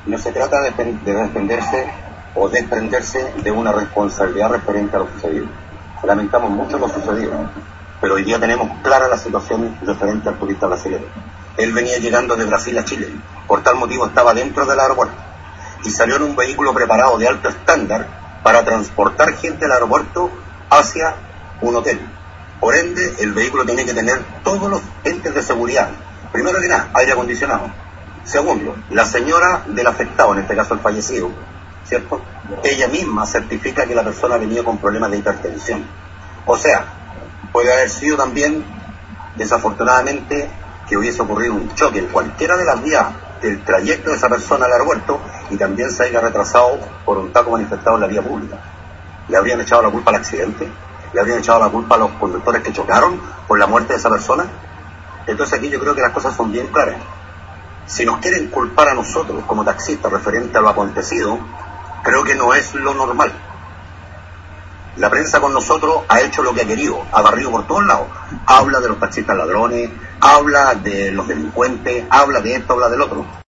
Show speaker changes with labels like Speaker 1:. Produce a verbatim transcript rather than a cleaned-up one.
Speaker 1: No se trata de, de defenderse o desprenderse de una responsabilidad referente a lo sucedido. Lamentamos mucho lo sucedido, pero hoy día tenemos clara la situación referente al turista brasileño. Él venía llegando de Brasil a Chile, por tal motivo estaba dentro del aeropuerto y salió en un vehículo preparado de alto estándar para transportar gente del aeropuerto hacia un hotel. Por ende, el vehículo tiene que tener todos los entes de seguridad. Primero que nada, aire acondicionado. Segundo, la señora del afectado, en este caso el fallecido, ¿cierto? Ella misma certifica que la persona venía con problemas de hipertensión. O sea, puede haber sido también, desafortunadamente, que hubiese ocurrido un choque en cualquiera de las vías del trayecto de esa persona al aeropuerto y también se haya retrasado por un taco manifestado en la vía pública. ¿Le habrían echado la culpa al accidente? ¿Le habrían echado la culpa a los conductores que chocaron por la muerte de esa persona? Entonces aquí yo creo que las cosas son bien claras. Si nos quieren culpar a nosotros como taxistas referente a lo acontecido, creo que no es lo normal. La prensa con nosotros ha hecho lo que ha querido, ha barrido por todos lados. Habla de los taxistas ladrones, habla de los delincuentes, habla de esto, habla del otro.